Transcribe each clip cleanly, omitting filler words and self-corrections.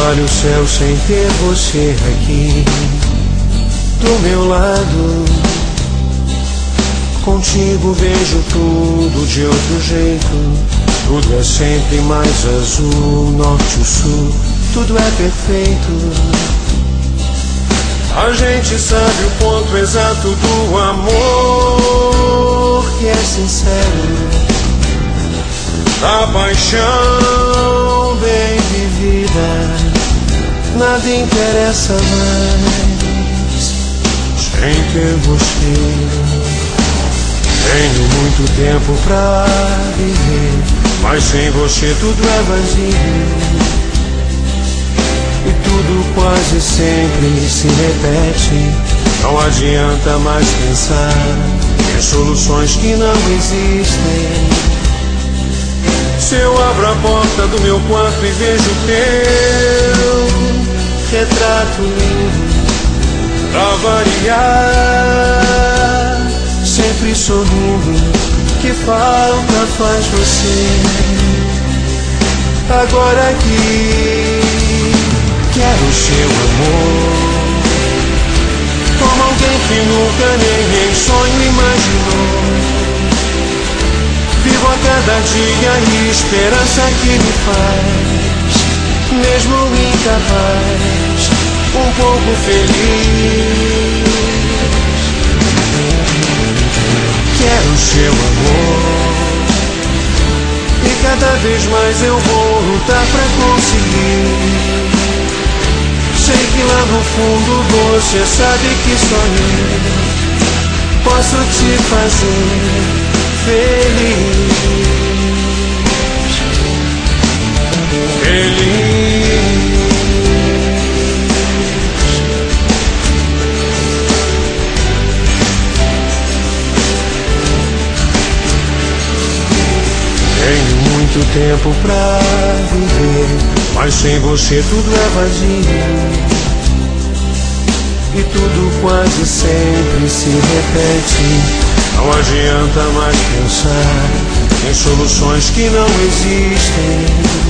olho o céu sem ter você aqui do meu lado. Contigo vejo tudo de outro jeito. Tudo é sempre mais azul, norte ou sul, tudo é perfeito. A gente sabe o ponto exato do amor, que é sincero, da paixão bem vivida. Nada interessa mais sem ter você. Tenho muito tempo pra viver, mas sem você tudo é vazio. E tudo quase sempre se repete. Não adianta mais pensar em soluções que não existem. Se eu abro a porta do meu quarto e vejo o teu retrato lindo, pra variar, sempre sorrindo, que falta faz você. Agora aqui quero seu amor, como alguém que nunca nem em sonho imaginou. Vivo a cada dia a esperança que me faz, mesmo incapaz, um pouco feliz. Quero seu amor, e cada vez mais eu vou lutar pra conseguir. Sei que lá no fundo você sabe que só eu posso te fazer feliz. Tenho muito tempo pra viver, mas sem você tudo é vazio. E tudo quase sempre se repete. Não adianta mais pensar em soluções que não existem.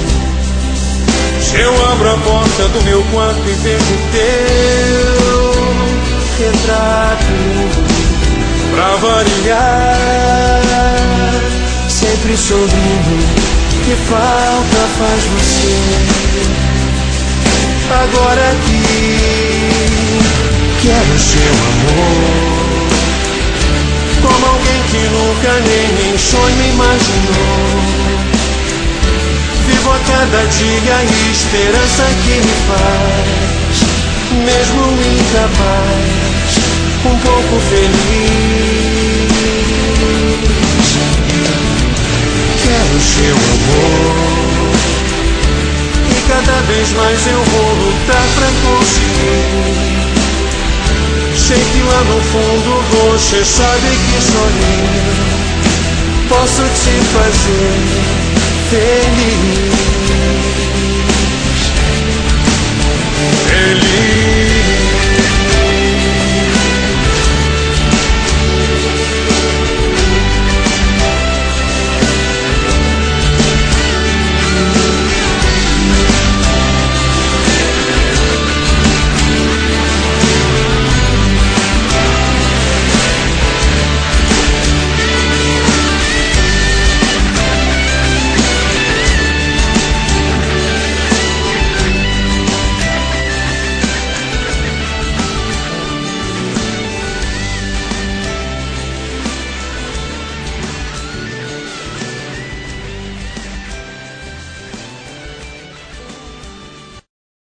Se eu abro a porta do meu quarto e vejo o teu retrato, pra variar, sempre sorrindo, que falta faz você. Agora aqui quero seu amor, como alguém que nunca nem em sonho imaginou. Vivo a cada dia a esperança que me faz, mesmo incapaz, um pouco feliz. Quero seu amor, e cada vez mais eu vou lutar pra conseguir. Sei que lá no fundo você sabe que só eu posso te fazer feliz.